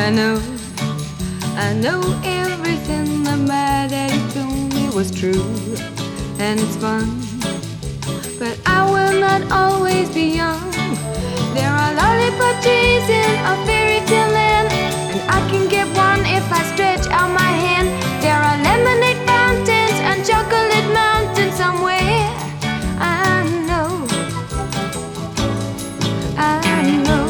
know, I know everything that my daddy told me was true, and it's fun, but I will not always be young. There are lollipop trees in a fairy tale land, and I can get one if I stretch out my hand. There are lemonade fountains and chocolate mountains somewhere. I know, I know.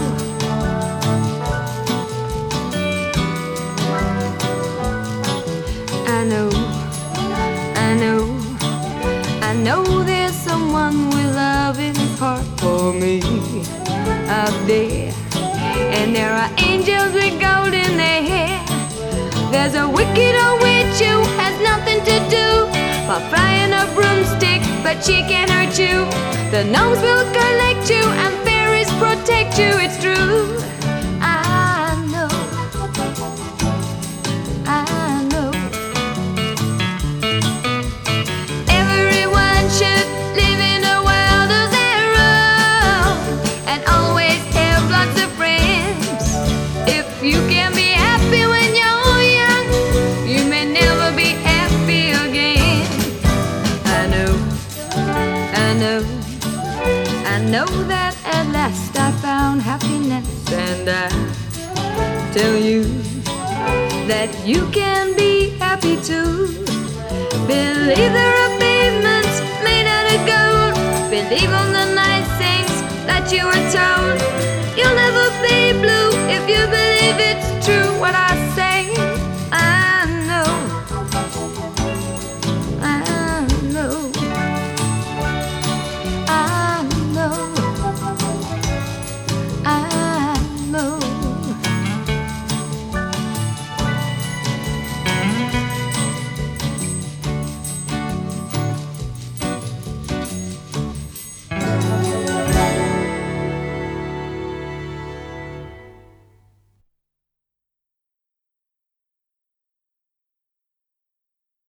I know, I know, I know there's someone with love in his heart for me out there. And there are angels with gold in their hair. There's a wicked old witch who has nothing to do but flying a broomstick, but she can't hurt you. The gnomes will collect you and fairies protect you, it's true. I know, I know. Everyone should live in a world of their own and always have lots of friends. If you can be happy when you're young, you may never be happy again. I know, I know, I know that at last I found happiness, and I tell you that you can be happy too. Believe there are pavements made out of gold. Believe all the nice things that you were told. You'll never be blue if you believe it's